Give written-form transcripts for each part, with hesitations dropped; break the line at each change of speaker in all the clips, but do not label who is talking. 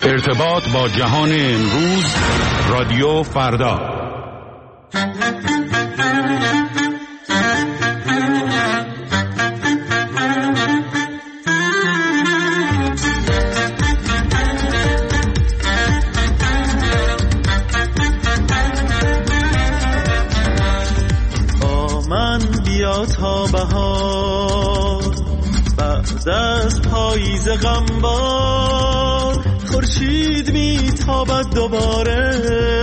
ارتباط با جهان امروز، رادیو فردا.
با من بیا تا بهار، بعد از پاییز غمبار خورشید میتابد دوباره،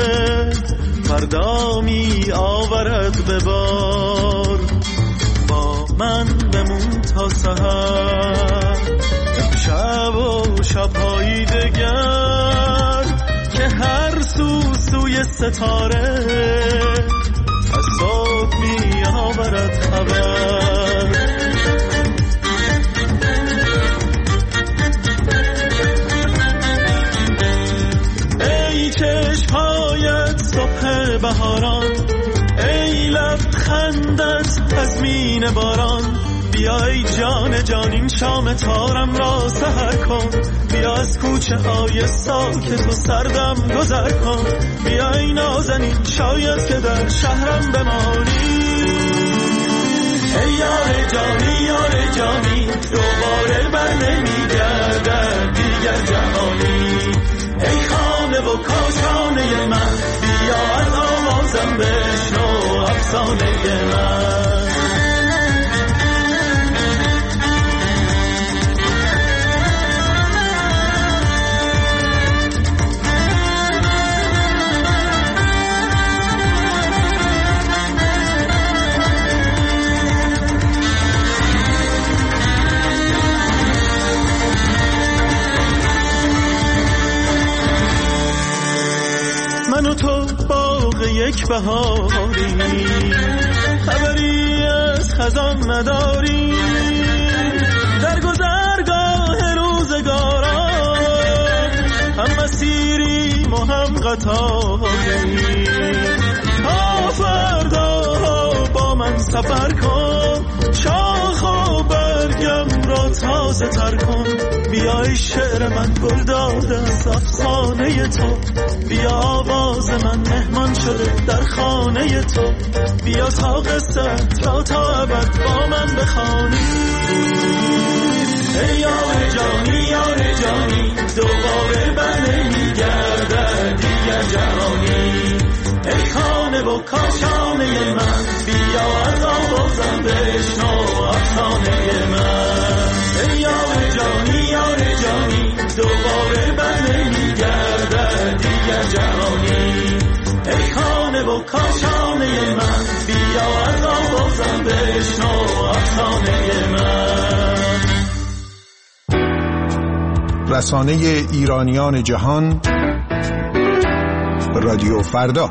فردا می آورد به بار. با من بمون تا سحر، شب و شب‌های دگر، که هر سوی ستاره از صبح می آورد خبر. چشمهایت صبح بهاران، ای لبخندت تضمین باران، بیا ای جان جان این شام تارم را سحر کن، بیا از کوچه های ساکت و سردم گذر کن، بیا ای نازنین شاید که در شهرم بمانی. ای یار جانی یار جانی، دوباره بر نمیگردد دیگر جهانی. ای خانه و کاشانه من، بیا از آوازم بشنو افسانه من. من و تو باغ یک بهاری، خبری از خزان نداری، در گذرگاه روزگاران هم مسیریم و هم قطاری. تا فردا با من سفر کن، شاخ و برگم را تازه تر کن، بیای شعر من گل داده از افسانه تو، بیا آواز من مهمان شده در خانه تو، بیا تا قصت را تا ابد با من بخوانی. ای یار جانی یار جانی، دوباره بر نمیگردد دیگر جهانی. ای خانه و کاشانه من، بیا از آوازم بشنو افسانه من. ای یار جانی یار جانی، دوباره بر نمیگردد دیگر جهانی. ای خانه و کاشانه من، بیا از آوازم بشنو افسانه من.
رسانه ایرانیان جهان، رادیو فردا.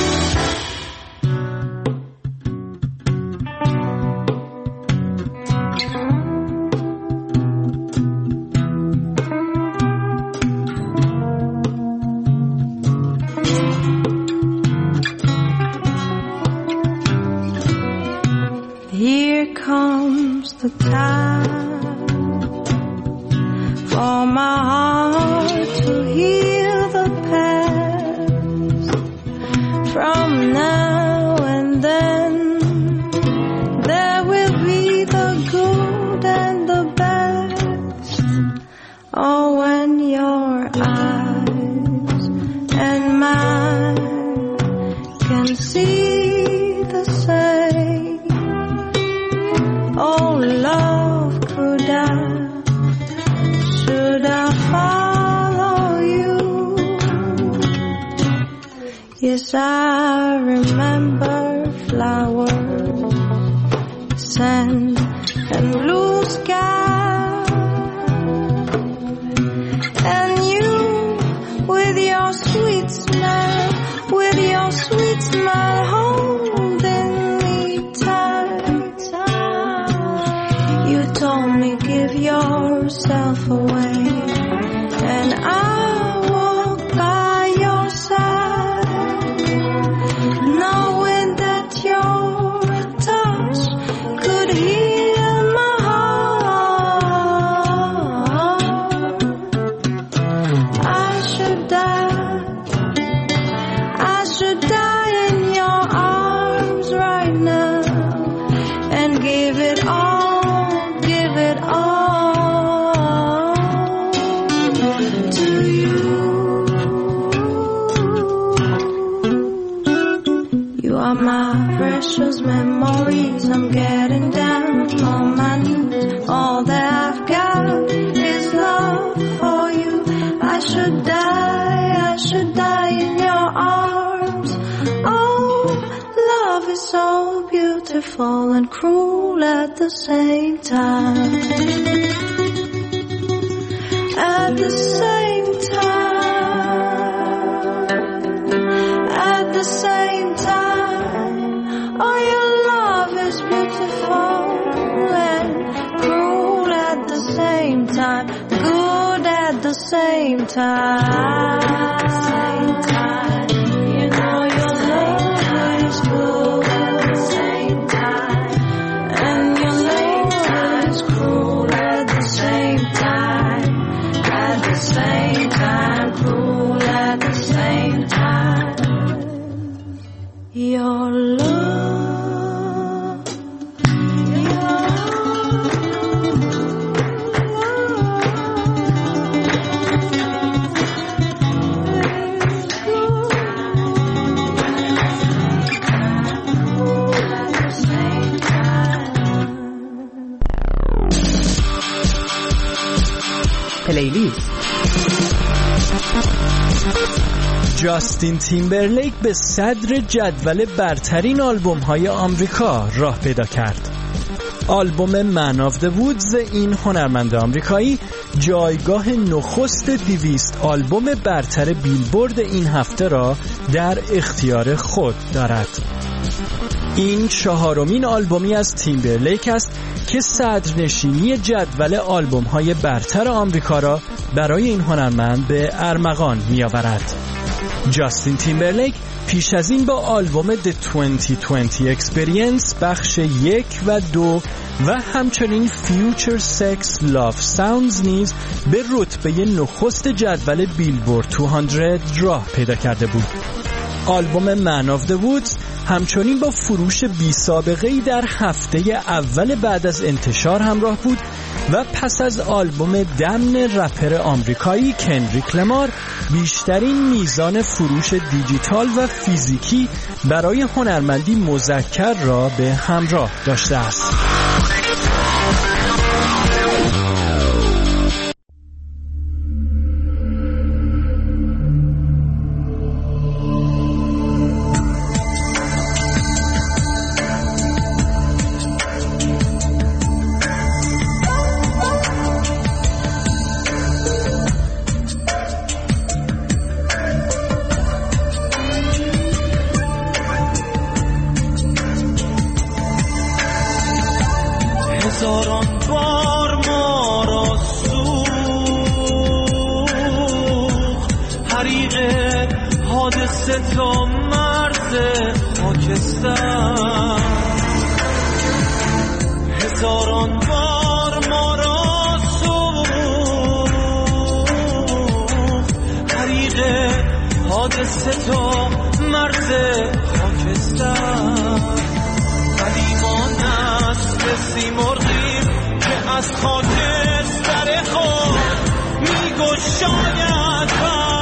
Here comes the time for my heart to heal the past. From now and then there will be the good and the best. Oh, when your eyes and mine can see the same. Oh, love, should I follow you? Yes, I remember flowers, sand, and blue sky, and you with your sweet smile, holding me tight. You told me give yourself away, and I walk by your side, knowing that your touch could heal my heart. precious memories. I'm getting down on my knees. All that I've got is love for you. I should die in your arms. Oh, love is so beautiful and cruel at the same time. At the same time. At the same time. Oh, your love is beautiful and cruel at the same time. Good at the same time. You know your love is good at the same time. And your love is cruel at the same time. At the same time, cruel at the same time. Your love.
پلیلیست.
جاستین تیمبرلیک به صدر جدول برترین آلبوم‌های آمریکا راه پیدا کرد. آلبوم من آف د وودز این هنرمند آمریکایی جایگاه نخست 200 آلبوم برتر بیلبورد این هفته را در اختیار خود دارد. این 4مین آلبومی از تیمبرلیک است که صدرنشینی جدول آلبوم‌های برتر آمریکا را برای این هنرمند به ارمغان می‌آورد. جاستین تیمبرلیک پیش از این با آلبوم The 2020 Experience بخش 1 و 2 و همچنین Future Sex Love Sounds نیز به رتبه نخست جدول بیلبورد 200 راه پیدا کرده بود. آلبوم من آف د وودز همچنین با فروش بی سابقه‌ای در هفته اول بعد از انتشار همراه بود و پس از آلبوم دمن رپر آمریکایی کندریک لمار بیشترین میزان فروش دیجیتال و فیزیکی برای هنرمندی مذکر را به همراه داشته است.
هزاران بار ما را سوخت حریق حادثه تا مرز خاکستر. هزاران بار ما را سوخت حریق حادثه تا مرز خاکستر. ولی ما نسل سیمرغیم که از خاکستر خود میگشاید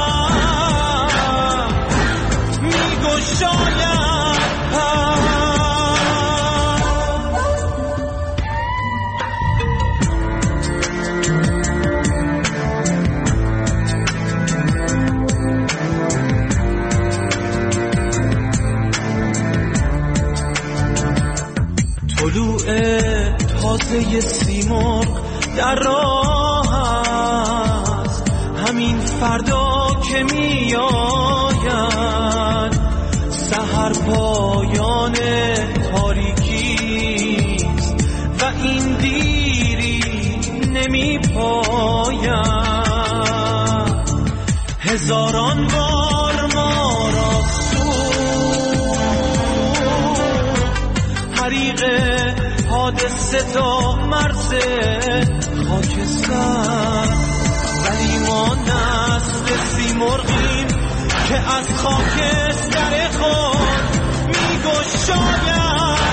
طلوع تازه سیمرغ در راه است، همین فردا که می آید سحر پایان تاریکیست و این دیری نمی پاید. هزاران بار ما را حریق حادثه تا مرز خاکستر. ولی ما نسل سیمرغیم که از خاکستر خود میگشاید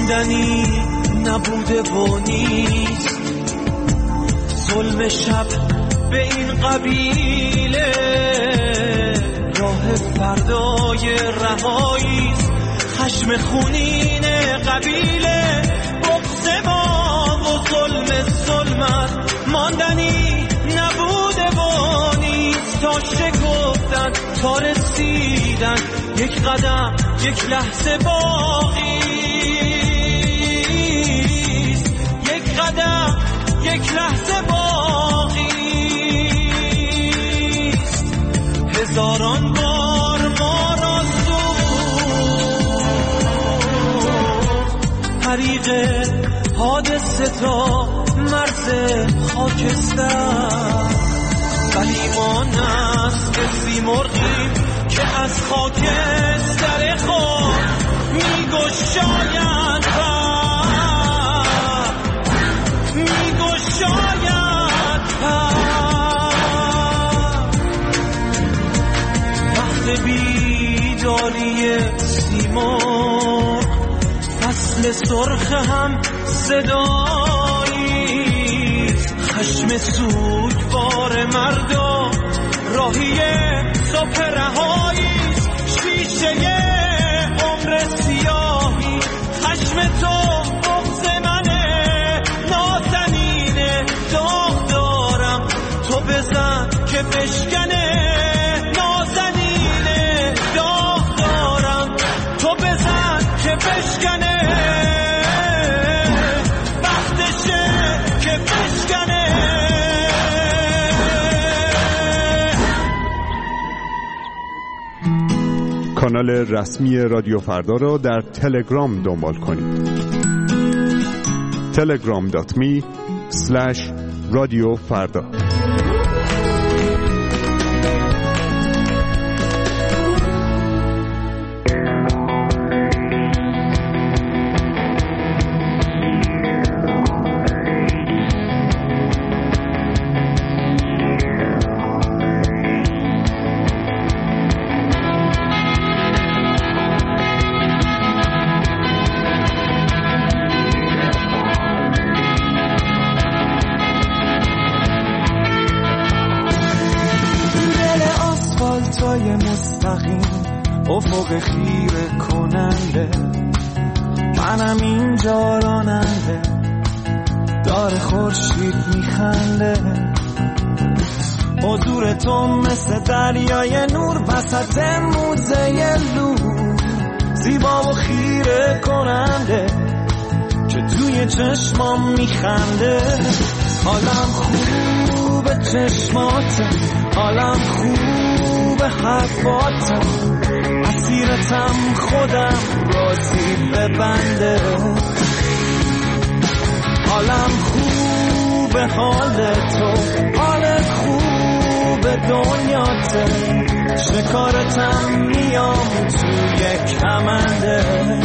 ماندنی نبوده و نیست. ظلم شب به این قبیله راه فردای رهاییست. خشم خونین قبیله بغض ما و ظلمت ماندنی نبوده و نیست. تا شکفتن تا رسیدن یک قدم یک لحظه باقیست. یک قدم یک لحظه باقیست. هزاران بار ما را طریق حادثه تا مرز خاکستر، ولی ما نسل سیمرغیم که از خاکستر خود میگشاید وقت بیداری سیمرغ، فصل سرخ هم صداییست. خشم سوگوار مردم راهی صبح رهاییست. شیشه عمر سیاهی خشم تو بغض منه. نازنینه داغ دارم تو بزن که بشکنه. نازنینه داغ دارم تو بزن که بشکنه. وقتشه که بشکنه.
کانال رسمی رادیو فردا را در تلگرام دنبال کنید. telegram.me/رادیوفردا.
افق خیره کننده، منم اینجا راننده، داره خورشید میخنده. حضور تو مثل دریای نور وسط موزه لور، زیبا و خیره کننده که توی چشمام میخنده. حالم خوبه چشماته، حالم خوبه حرفاته، اسیرتم خودم راضی ببنده. حالم خوبه حال تو، حالت خوبه دنیاته، شکارتم میام توی کمنده.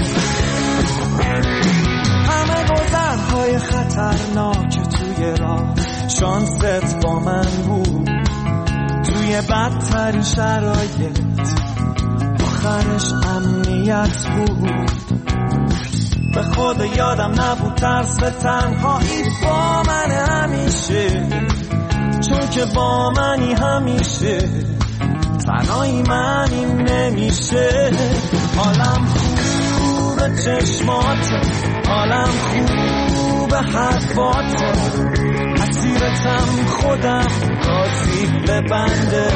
همه گذرهای خطرناک توی راه، شانست با من بود توی بدترین شرایط، آخرش امنیت بود. به خود یادم نبود ترس تنهایی با من همیشه، چون که با منی همیشه تنهایی منی نمیشه. حالم خوبه چشماته، حالم خوبه حرفاته، اسیرتم خودم راضی ببنده.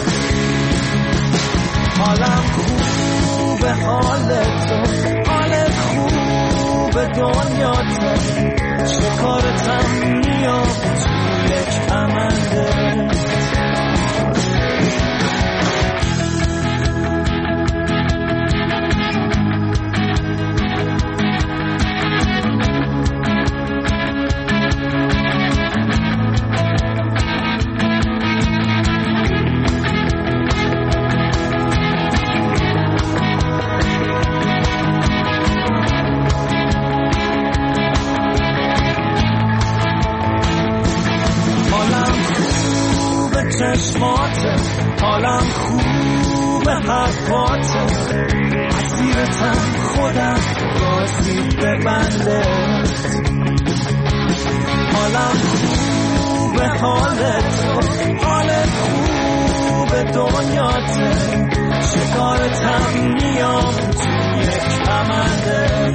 حالم خوبه حال تو، حالت خوبه دنیاته، شکارتم میام توی کمنده. چشماته، حالم خوبه حرفاته، اسیرتم خودم راضی ببنده. حالم خوبه، حالت خوبه، دنیاته، شکارتم میام تو یک کمنده.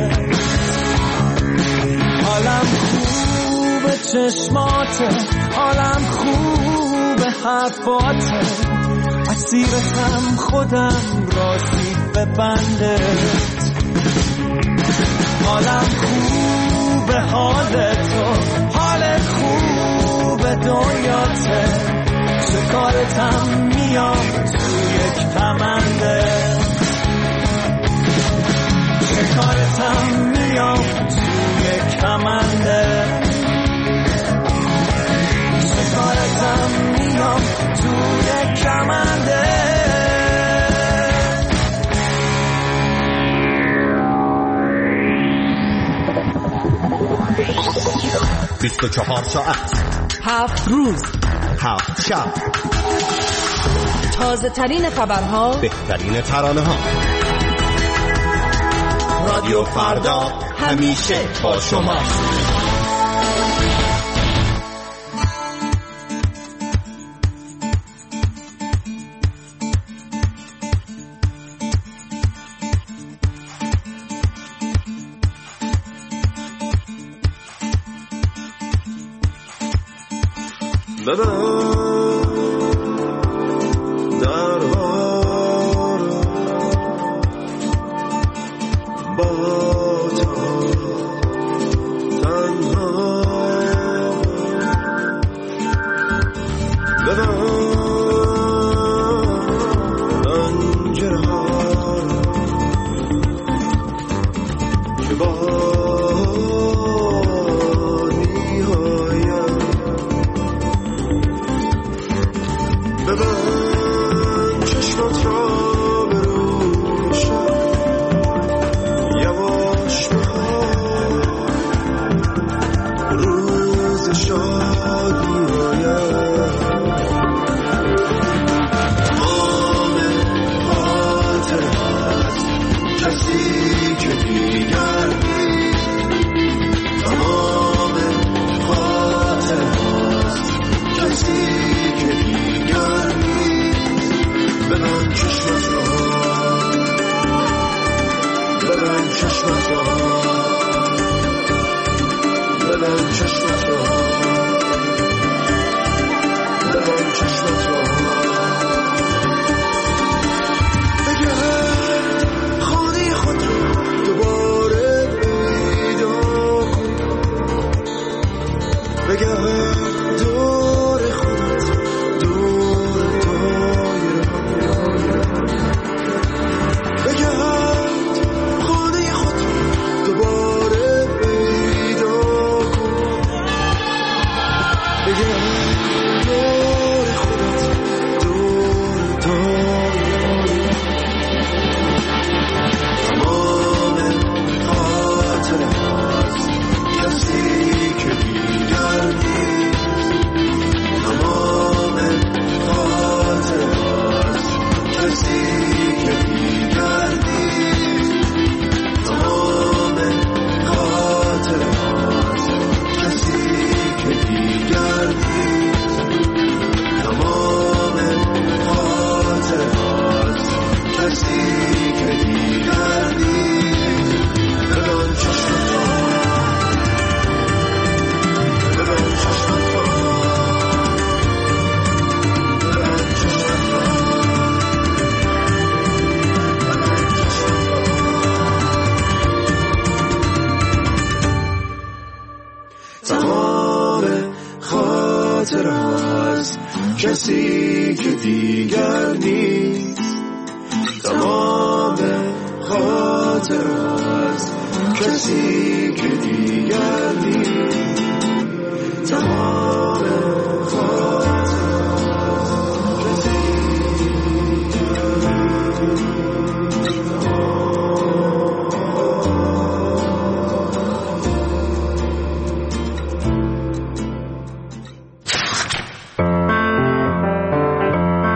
حالم خوبه، چشماته، حالم خوبه، حرفاته، اسیرتم خودم راضی ببنده. حالم خوبه، حالت خوبه، دنیاته، شکارتم میام تو یک کمنده. شکارتم میام تو یک کمنده. شکارتم میام تو یک کمنده.
24 ساعت
7 روز
7 شب،
تازه ترین خبرها،
بهترین ترانه ها. رادیو فردا همیشه با شماست.
کسی که دیگر نیست، تمام خاطر از کسی که دیگر نیست، تمام خاطر از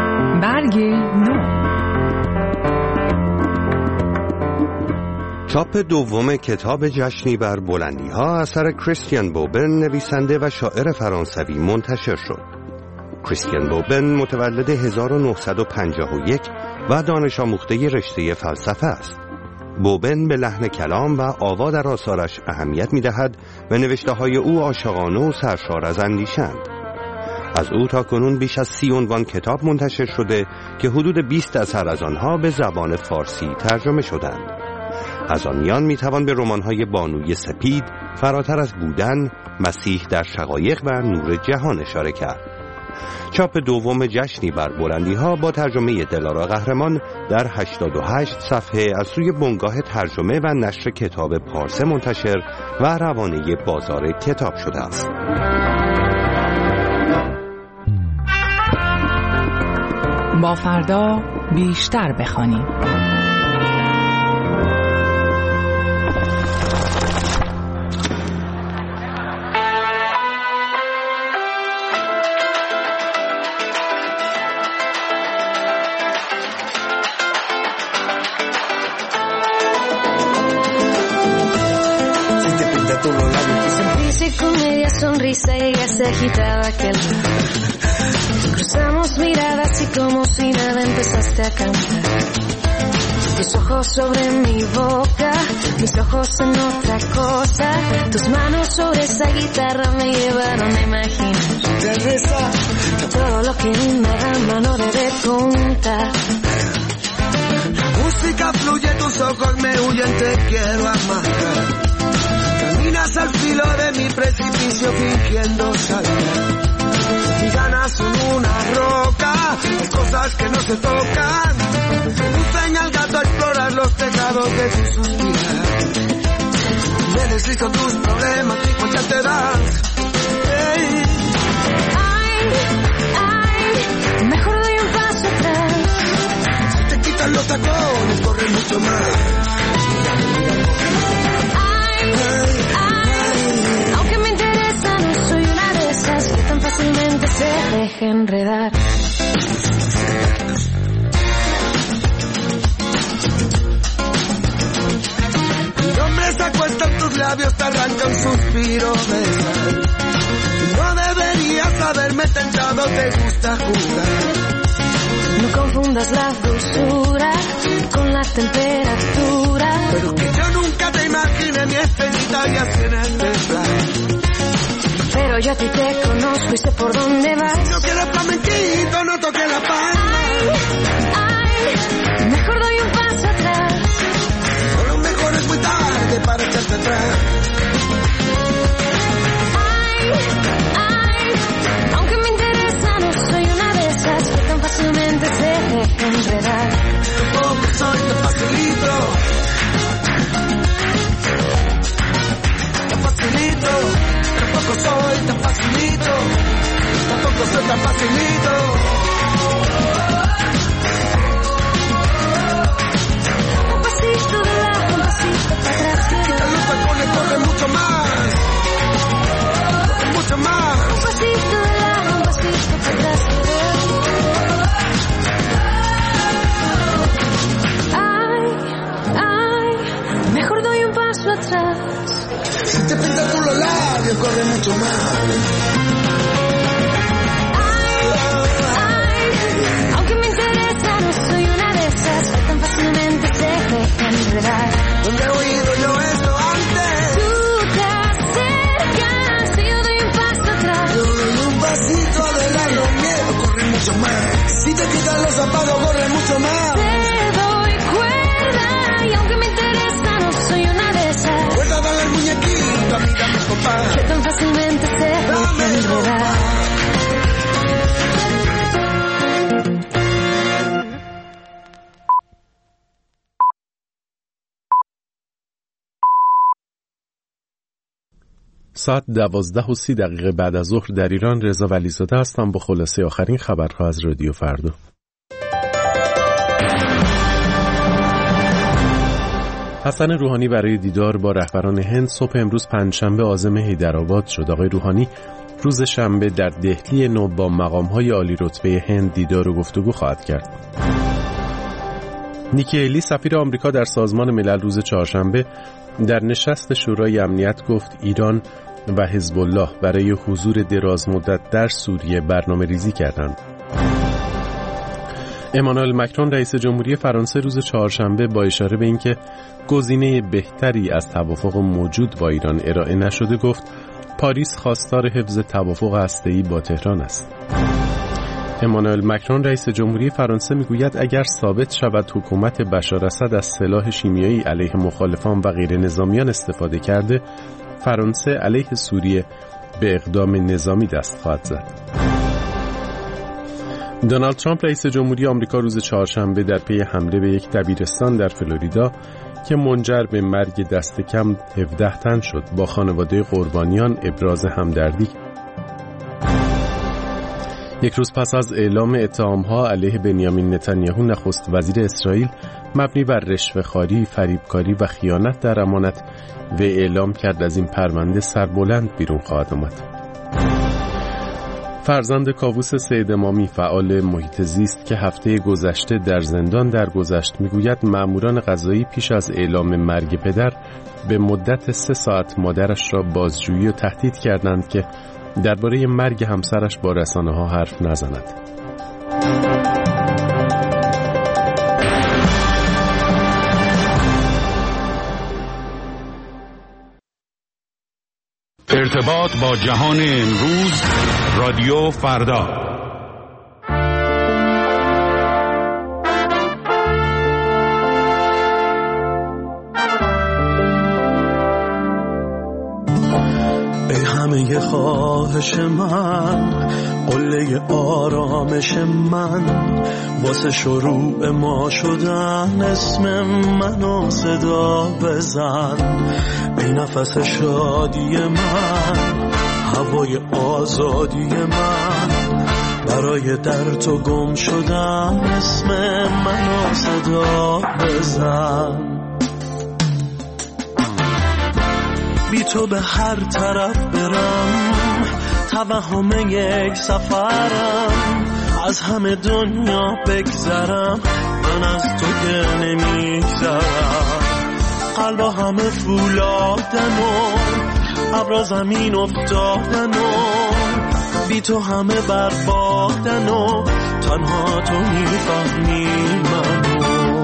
چاپ
چاپ دوم کتاب جشنی بر بلندی‌ها اثر کریستیان بوبن نویسنده و شاعر فرانسوی منتشر شد. کریستیان بوبن متولد 1951 و دانش آموخته رشته فلسفه است. بوبن به لحن کلام و آوا در آثارش اهمیت می‌دهد و نوشته‌های او عاشقانه و سرشار از اندیشه‌اند. از او تاکنون بیش از 30 عنوان کتاب منتشر شده که حدود 20 اثر از آنها به زبان فارسی ترجمه شدند. از آن میان میتوان به رمان‌های بانوی سپید، فراتر از بودن، مسیح در شقایق و نور جهان اشاره کرد. چاپ دوم جشنی بر بلندی‌ها با ترجمه دلارا قهرمان در 88 صفحه از سوی بنگاه ترجمه و نشر کتاب پارسه منتشر و روانه بازار کتاب شده است.
با فردا بیشتر بخوانیم.
Sonrisa y ella se agitaba aquel rato. Cruzamos miradas y como si nada empezaste a cantar. Tus ojos sobre mi boca, mis ojos en otra cosa. Tus manos sobre esa guitarra me llevaron a imaginar todo lo que una dama no debe contar.
La música fluye, tus ojos me huyen, te quiero amar. Caminas al filo de mi precipicio fingiendo saltar. Mis ganas son una roca, hay cosas que no se tocan. Me enseña al gato a explorar los tejados de su suspirar. Me deslizo tus problemas y pues ya te das. Hey.
Ay, ay, mejor doy un paso atrás.
Si te quitan los tacones, corre mucho más.
Aunque me interesa, no soy una de esas que tan fácilmente se deja enredar.
Mi nombre se acuesta en tus labios, te arranca un suspiro de sal. No deberías haberme tentado, te gusta jugar.
No confundas la dulzura con la temperatura.
Pero que yo nunca te imaginé mi escenita y así en el desfile.
Pero yo a ti te conozco y sé por dónde vas.
Si no quieres flamenquito, no toques la palma.
Ay, ay, mejor doy un paso atrás.
O lo mejor es muy tarde para echarte atrás.
Ay, ay, aunque me interesa, no soy una de esas que tan fácilmente se deja enredar.
Tampoco soy tan facilito. Tan facilito. Tampoco soy tan facilito. Tampoco soy tan facilito.
Un pasito de lado, un pasito para atrás.
Quita los tacones, corre mucho más. Corre mucho más.
Un pasito de lado, un pasito para atrás. Ay, ay, mejor doy un paso atrás.
Si te pintas tú los labios, corre mucho más.
Ay, ay, aunque me interesa, no soy una de esas que tan fácilmente se dejan enredar.
¿Dónde he oído yo esto antes?
Tú te acercas y yo doy un paso atrás.
Yo doy un pasito adelante, miedo, corre mucho más. Si te quitan los zapatos, corre mucho más.
Te doy cuerda y aunque me interesa, no soy una de esas.
Cuerda, dale el muñequito, a mí dame compás.
Que tan fácilmente se dejan enredar.
ساعت 12:30 بعد از ظهر در ایران. رضا ولیزاده هستم با خلاصه آخرین خبرها از رادیو فردا. حسن روحانی برای دیدار با رهبران هند صبح امروز پنجشنبه عازم حیدرآباد شد. آقای روحانی روز شنبه در دهلی نو با مقام‌های عالی رتبه هند دیدار و گفتگو خواهد کرد. نیکی هیلی سفیر آمریکا در سازمان ملل روز چهارشنبه در نشست شورای امنیت گفت ایران و حزب الله برای حضور دراز مدت در سوریه برنامه‌ریزی کردند. امانوئل مکرون رئیس جمهوری فرانسه روز چهارشنبه با اشاره به اینکه گزینه بهتری از توافق موجود با ایران ارائه نشده گفت پاریس خواستار حفظ توافق هسته‌ای با تهران است. امانوئل مکرون رئیس جمهوری فرانسه میگوید اگر ثابت شود حکومت بشار اسد از سلاح شیمیایی علیه مخالفان و غیر نظامیان استفاده کرده، فرانسه علیه سوریه به اقدام نظامی دست خواهد زد. دونالد ترامپ رئیس جمهوری آمریکا روز چهارشنبه در پی حمله به یک دبیرستان در فلوریدا که منجر به مرگ دست کم 17 تن شد با خانواده قربانیان ابراز همدردی. یک روز پس از اعلام اتهام‌ها علیه بنیامین نتانیاهو نخست وزیر اسرائیل مبنی بر رشوه‌خواری، فریبکاری و خیانت در امانت و اعلام کرد از این پرونده سربلند بیرون خواهد آمد. فرزند کاووس سید امامی فعال محیط زیست که هفته گذشته در زندان درگذشت میگوید مأموران قضایی پیش از اعلام مرگ پدر به مدت 3 ساعت مادرش را بازجویی و تهدید کردند که درباره مرگ همسرش با رسانه‌ها حرف نزند.
ارتباط با جهان امروز، رادیو فردا.
ای همه خواهش من، قله آرامش من، واسه شروع ما شدن اسم منو صدا بزن. ای نفس شادی من، هوای آزادی من، برای در تو گم شدن اسم منو صدا بزن. بی تو به هر طرف برم، توهم یک سفرم، از همه دنیا بگذرم، من از تو که نمیگذرم. قلبا همه فولادن و ابرا زمین افتادن و بی تو همه بربادن و تنها تو میفهمی منو.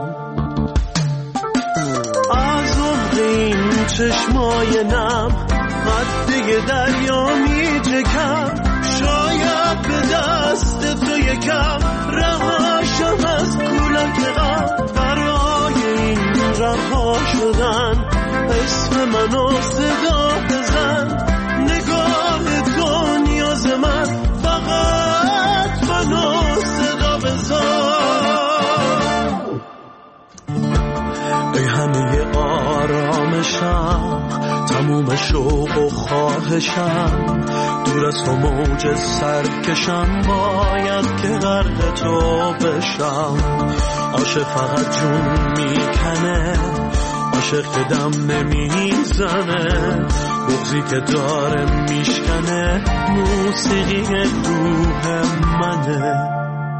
از عمق این چشمای نم قده دریا میچکم، شاید به دست تو یکم رهاشم از کولک غم. برای این رها شدن اسم منو صدا بزن. نگاه تو نیاز من، فقط منو صدا بزن. ای همه آرامشم، تموم شوق و خواهشم، دور از تو موج سرکشم، باید که غرق تو بشم. عاشق فقط جون میکنه، عاشق که دم نمیزنه، بغضی که داره میشکنه، موسیقی روح منه.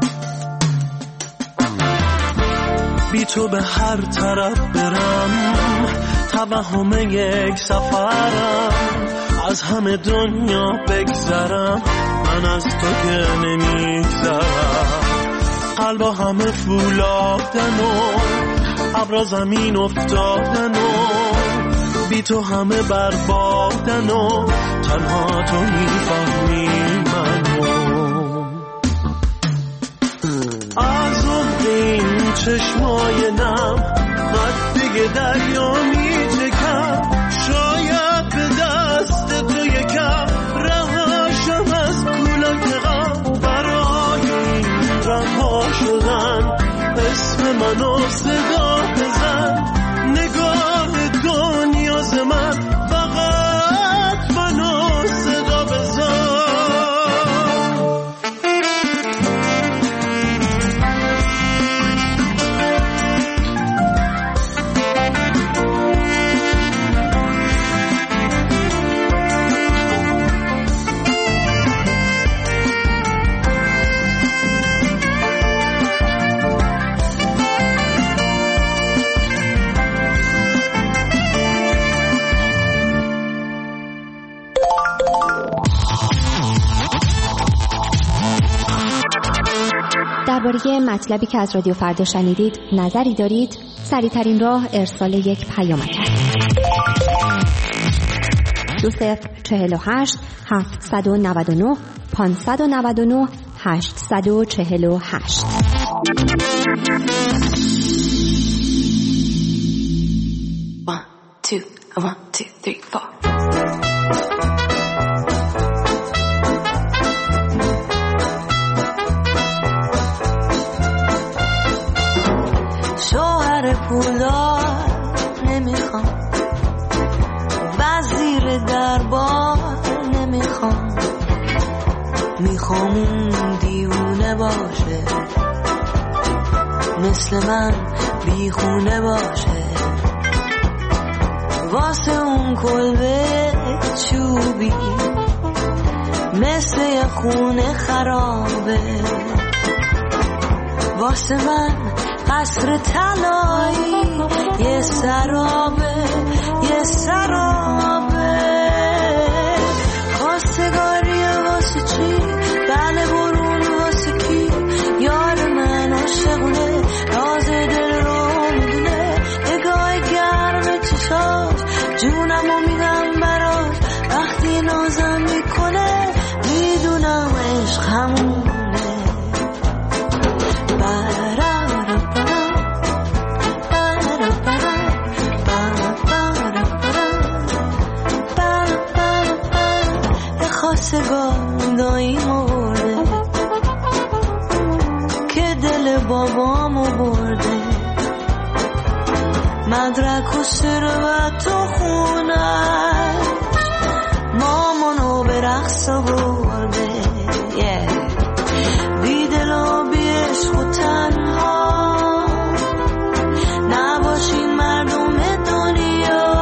بی تو به هر طرف برم، توهم یک سفرم، از همه دنیا بگذرم، من از تو که نمیگذرم. قلبا همه فولادن و ابرا زمین افتادن و بی تو همه بربادن و تنها تو میفهمی منو. از عمق این چشمای نم قده دریا میچکم، شاید به دست تو یکم رهاشم از کولک غم. برای این رها شدن اسم منو صدا بزن. نگاه تو نیاز من، فقط منو صدا بزن.
درباره مطلبی که از رادیو فردا شنیدید نظری دارید؟ سریع‌ترین راه ارسال یک پیامک است. 2048 799 599 848.
One, two, 3, 4.
شوهر پولدار نمیخوام، وزیر دربار نمیخوام، میخوام اون دیوونه باشه، مثل من بیخونه باشه، واسه اون کلبه چوبی مثل یه خونه خرابه، واسه من قصر طلایی یه سرابه، یه سرابه. خواستگاری واسه چی؟ بله برون واسه کی؟ یار من عاشقونه، راز دل رو میدونه، نگاه گرم چشاش جونمو میدم براش، وقتی نازم میکنه میدونم عشق همونه. خواستگاری مرده که دل بابامو برده، مدرک و ثروت و خونه مامانو به رقص برده، بی دل و بی عشق و تنها نباشین مردم دنیا،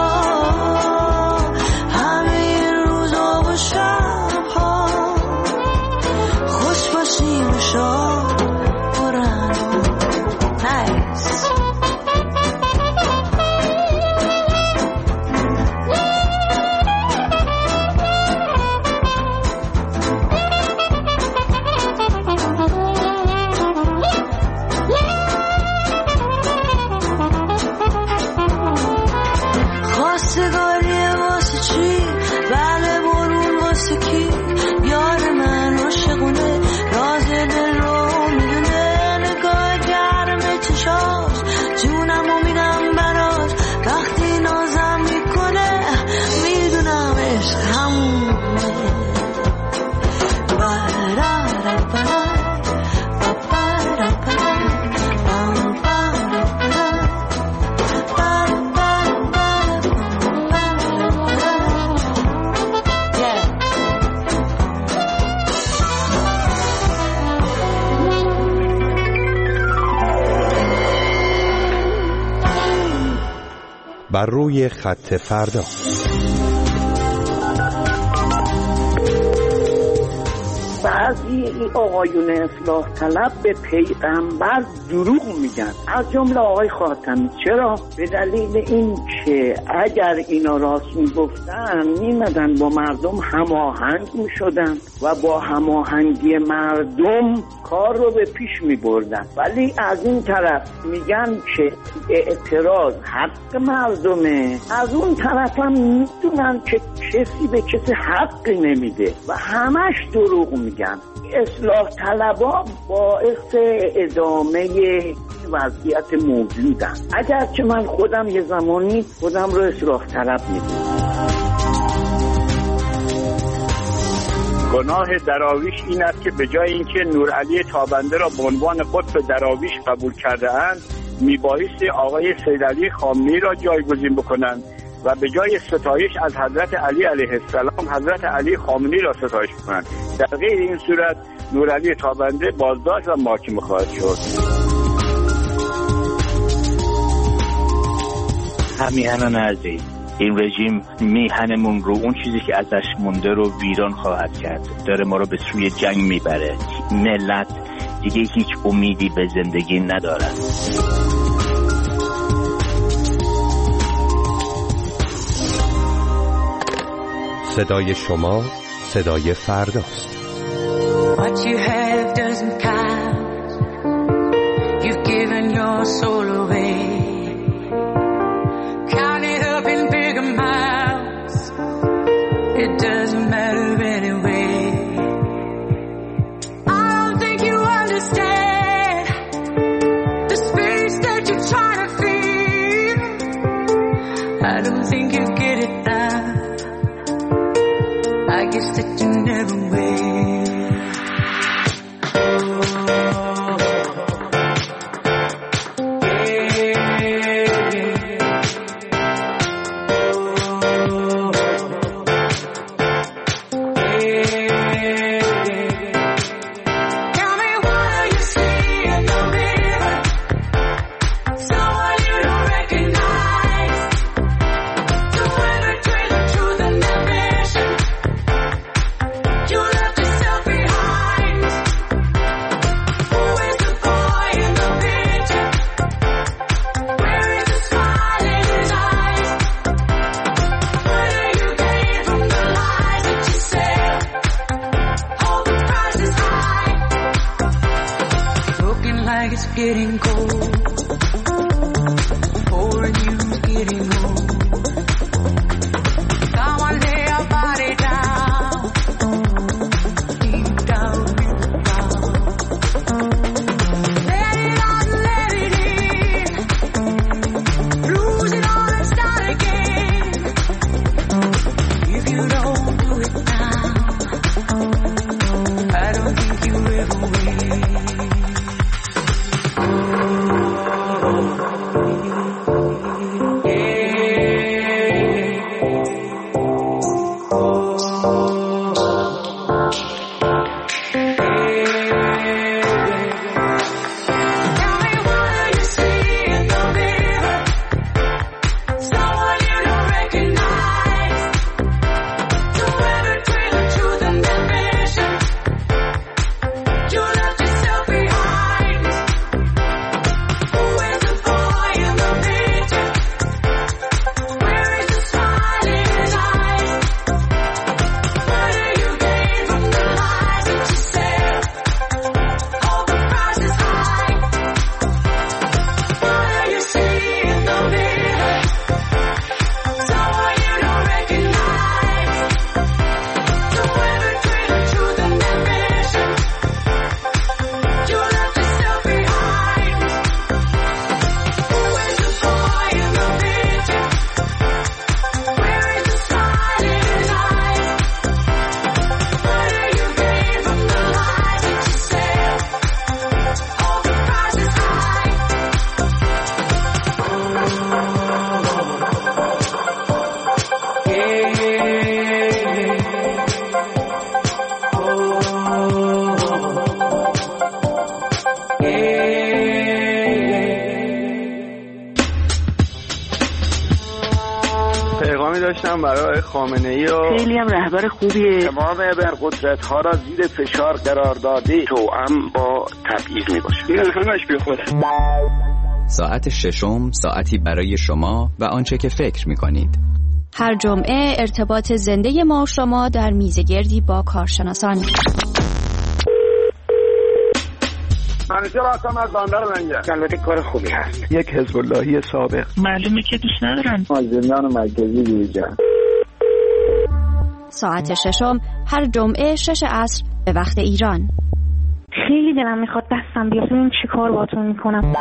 همه روزا و شبها خوش باشین و شاد برن. نایس. خواستگاری واسه چی؟ بله برون واسه کی؟ یار من عاشقونه، راز دل رو میدونه، نگاه گرم چشاش جونمو میدم براش، وقتی نازم میکنه میدونم عشق همونه.
بر روی خط فردا.
بعضی آقایون اصلاح طلب به پیغمبر دروغ میگن، از جمله آقای خاتمی. چرا؟ به دلیل این که اگر اینا راست میگفتن میمدن با مردم هماهنگ میشدن و با هماهنگی مردم کار رو به پیش میبردن. ولی از این طرف میگن که اعتراض حق مردمه، از اون طرف هم میدونن که کسی به کسی حقی نمیده و همش دروغ میگن. اصلاح طلبا باعث ادامه وضعیت موجودن، اگرچه من خودم یه زمانی خودم رو اصلاح طلب میدونم.
گناه دراویش این است که به جای اینکه نورعلی تابنده را به عنوان قطب دراویش قبول کرده اند، میبایستی آقای سیدعلی خامنه‌ای را جایگزین بکنند و به جای ستایش از حضرت علی علیه السلام حضرت علی خامنه‌ای را ستایش کنند. در غیر این صورت نورعلی تابنده بازداشت و محاکمه خواهد شد.
همیهنان عزیز، این رژیم میهنمون رو، اون چیزی که ازش مونده رو ویران خواهد کرد، داره ما رو به سوی جنگ میبره. ملت دیگه هیچ امیدی به زندگی ندارن.
صدای شما صدای فرداست.
What you have doesn't count.
your soul away. Count it up in big amounts. It doesn't matter anyway. I don't think you understand the space that you're trying to feel. I don't think you get it now. I guess that you never will. Getting cold, pouring you's getting old. Someone lay your body down, deep down in the ground. Let it out, let it in. Lose it all and start again. If you don't do it now, I don't think you ever will.
داشتم برای خامنه‌ای و
خیلی هم رهبر خوبیه. تمام ابرقدرت‌ها را زیر فشار قرار داده، توأم با تبعیض میباشه. این همش بی خوده.
ساعت ششم، ساعتی برای شما و آنچه که فکر می‌کنید.
هر جمعه ارتباط زنده ما و شما در میزگردی با کارشناسان.
منیجر هستم از بندر منگه.
البته کار خوبی هست. یک حزب اللهی سابق.
معلومه که دوست ندارن.
از زندان مرکزی بیرون.
ساعت ششم هر جمعه 6 عصر به وقت ایران.
خیلی دلم میخواد دستم بیاد. ببین چی کار باهاتون میکنم.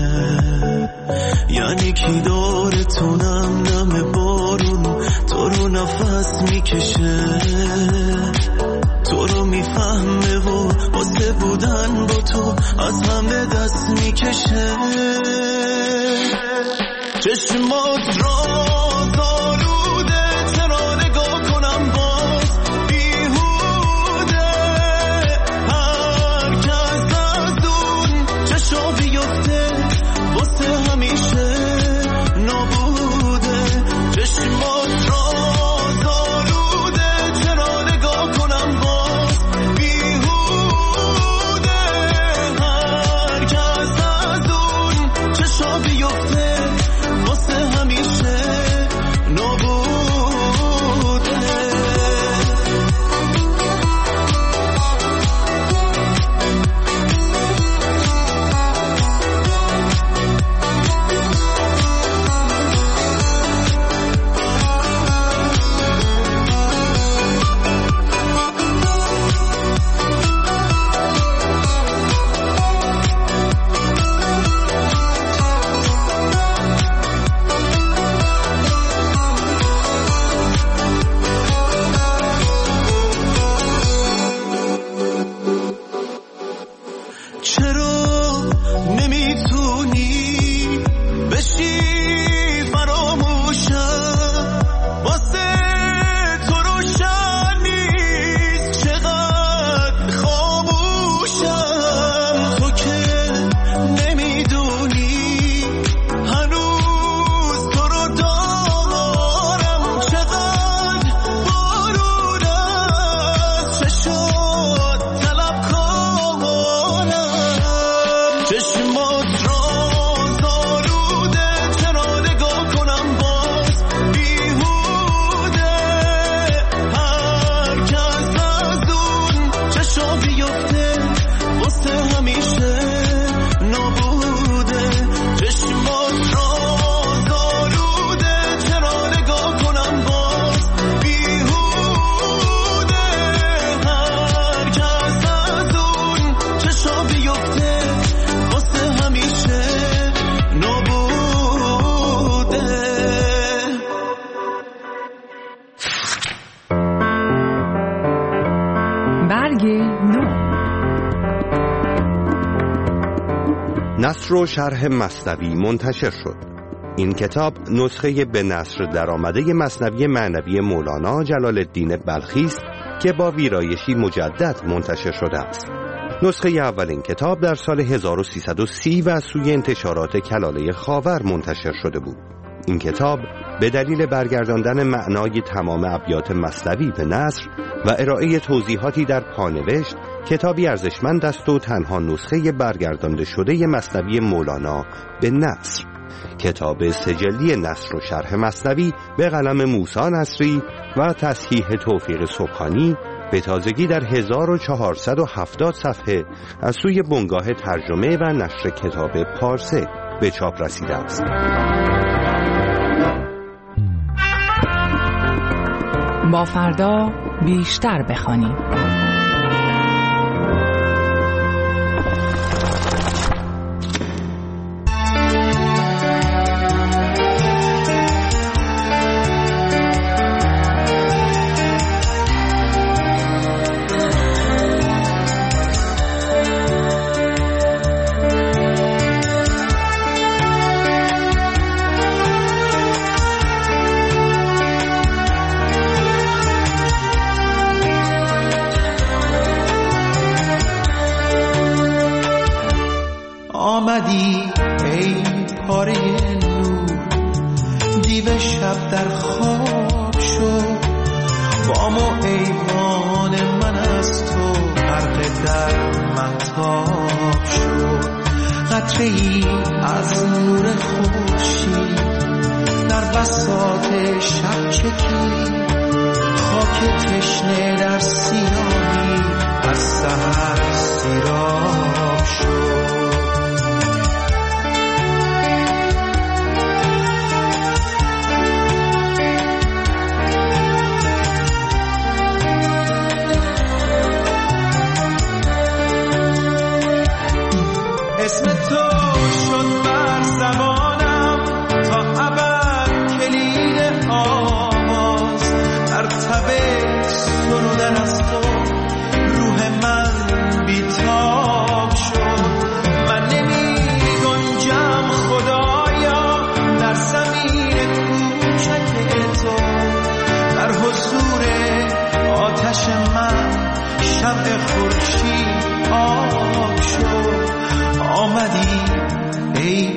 یعنی کی دورتونم نم بارون تو رو نفس میکشه، تو رو میفهمه و واسه بودن با تو از همه دست میکشه. چشمات را زاروده چرا نگاه کنم باز بیهوده، هر کس از اون چشا بیفته واسه همیشه نابوده. چشمات را زاروده چرا نگاه کنم باز بیهوده، هر کس از اون چشا بیفته واسه همیشه نابوده.
نثر و شرح مثنوی منتشر شد. این کتاب نسخه به نثر درآمده مثنوی معنوی مولانا جلال الدین بلخی است که با ویرایشی مجدد منتشر شده است. نسخه اول این کتاب در سال 1330 و سوی انتشارات کلاله خاور منتشر شده بود. این کتاب به دلیل برگرداندن معنای تمام ابیات مثنوی به نثر و ارائه توضیحاتی در پانوشت کتابی ارزشمند است و تنها نسخه برگردانده شده مثنوی مولانا به نثر. کتاب سجلی نثر و شرح مثنوی به قلم موسی نصری و تصحیح توفیق سبحانی به تازگی در 1470 صفحه از سوی بنگاه ترجمه و نشر کتاب پارسه به چاپ رسیده است.
با فردا بیشتر بخوانیم.
آمدی ای پاره نور، دیو شب در خواب شد، بام و ایوان من از تو غرق در مهتاب شد. قطره ای از نور خورشید در بساط شب چکید، خاک تشنه در سیاهی از سحر سیراب شد. اسم تو شد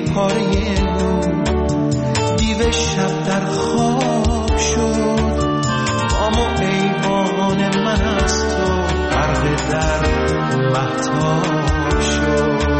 پاره نور دیو شب در خواب شد بام و ایوان من از تو غرق در مهتاب شد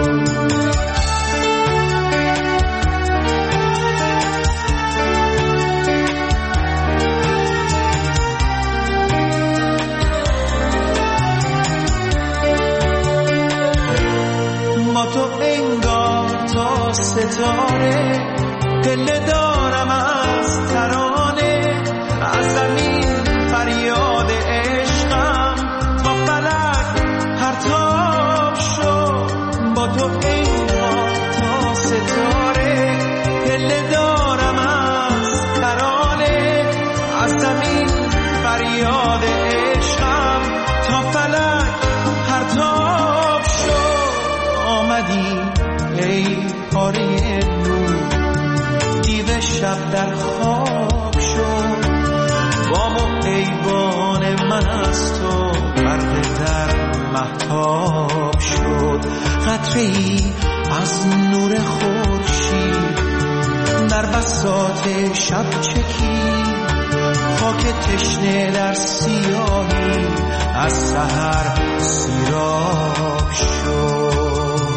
با تو انگار تا ستاره دل دارم از ترانه از زمین فریاد عشقم تا فلک پرتاب شد با تو انگار تا ستاره دل دارم از ترانه از زمین فریاد عشقم تا فلک پرتاب شد آمدی ای پاره نور دیو شب در خواب شد بام و ایوان من از تو غرق در مهتاب شد قطره‌ای از نور خورشید در بساط شب چکید خاک تشنه در سیاهی از سحر سیراب شد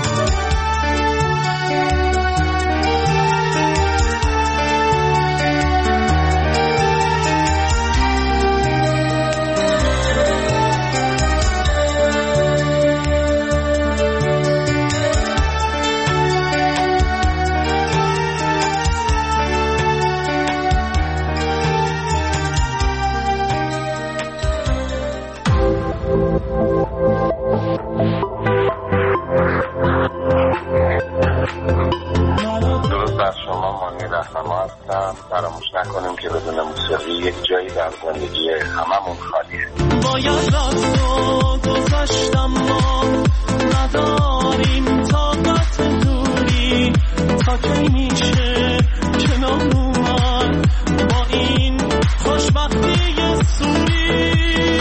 فراموش نکنیم که بدون موسیقی یک جایی در زندگی هممون خالیه.
باید از تو گذشتم ما نداریم طاقت دوری تا کی میشه کنار اومد با این خوشبختی سوری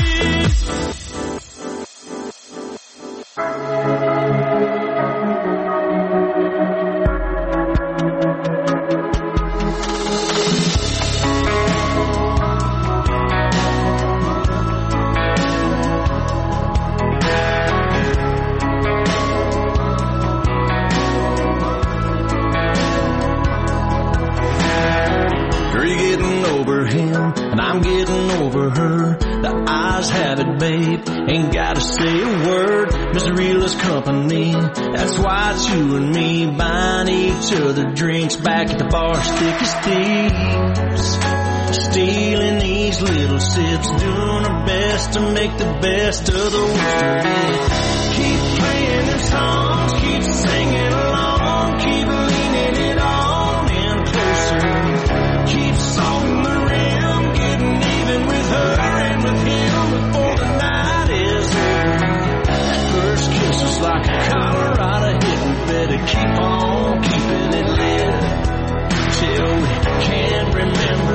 I'm getting over her. The eyes have it, babe. Ain't gotta say a word. Mr. Realist Company. That's why it's you and me buying each other drinks back at the bar, thick as thieves. Stealing these little sips, doing our best to make the best of the worst of it. Keep playing them songs, keep singing along, keep leaning it on in closer. Keep salting the rim, getting even with her and with him before the night is over. That first kiss is like a Colorado hit. We better keep on keeping it lit till we can't remember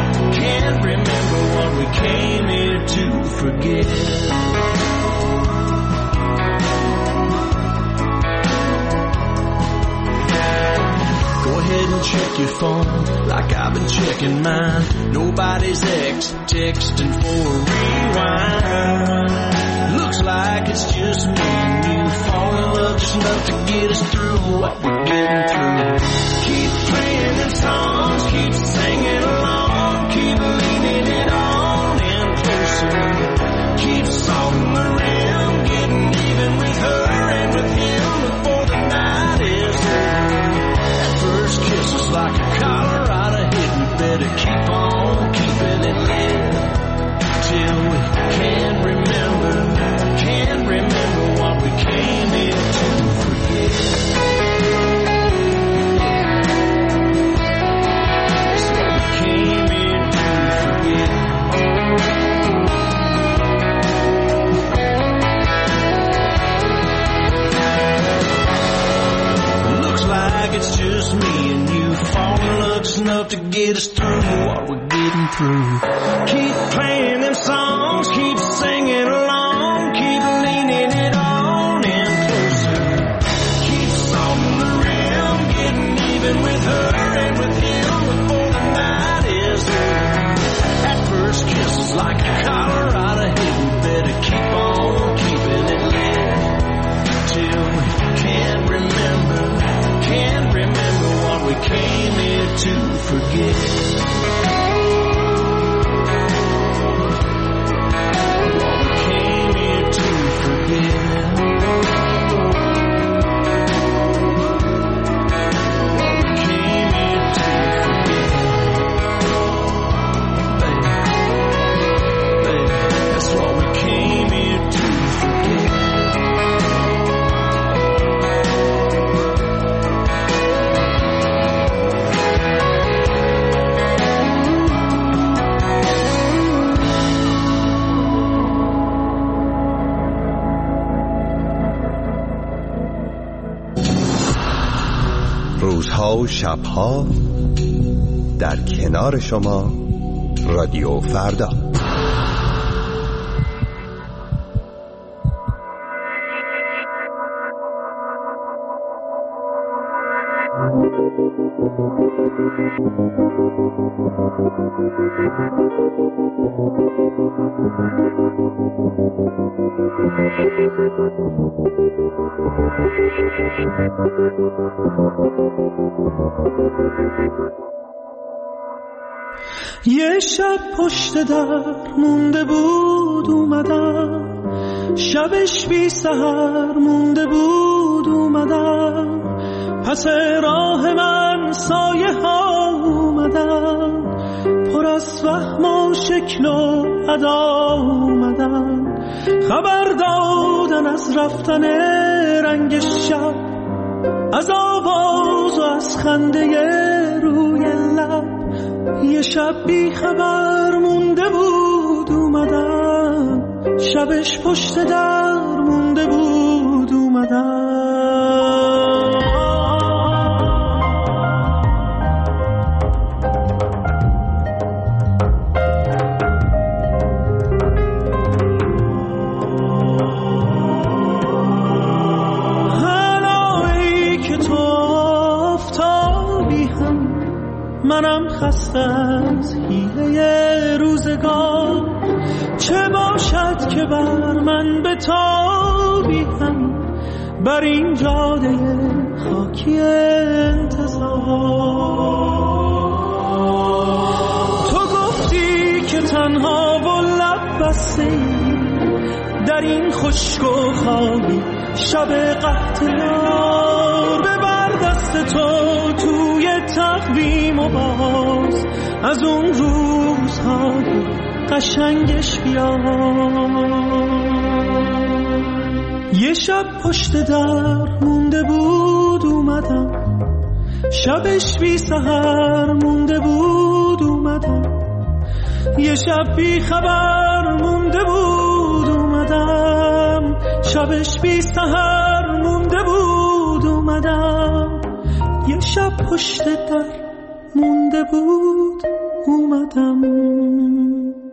what we came here to forget. Go ahead and check your phone like I've been checking mine. Nobody's texting for a rewind. Looks like it's just me and you falling in love just enough to get us through what we're getting through. Keep playing them songs, keep singing along, keep leaning it on in closer. Keep salting the rim, getting even with her and with him before the night is over. First kiss is like a Colorado hit. We better keep on keeping it lit till we can't remember what we came here to forget. That's what we came here to forget. Looks like it's just me and you fall in love just enough to get us through what we're getting through. Keep playing them songs, keep singing along, keep leaning it on in closer. Keep salting the rim, getting
we came here to forget. What we came here to forget. What we came here to forget. Baby, that's what we came here to forget.
روزها و شبها در کنار شما رادیو فردا.
یه شب پشت در مونده بود اومدم، شبش بی سحر مونده بود اومدم، پس راه من سایه ها اومدن، پر از فهم و شکل و ادا اومدن، خبر دادن از رفتن رنگ شب، از آواز و از خنده روی لب. یه شب بی خبر مونده بود اومدم، شبش پشت در مونده بود اومدم. هلایی که تو آفتابی هم، منم خسته از حیله روزگار، چه باشد که بر من به تابی هم، بر این جاده خاکی انتظار. تو گفتی که تنها و لب بسته در این خشک و خالی شب قحط یار، ببر دست تو توی تقویم و باز از اون روزهای قشنگش بیار. یه شب پشت در مونده بود اومدم، شبش بی سحر مونده بود اومدم، یه شب بی خبر مونده بود اومدم، شبش بی سحر مونده بود اومدم، یه شب پشت در مونده بود اومدم.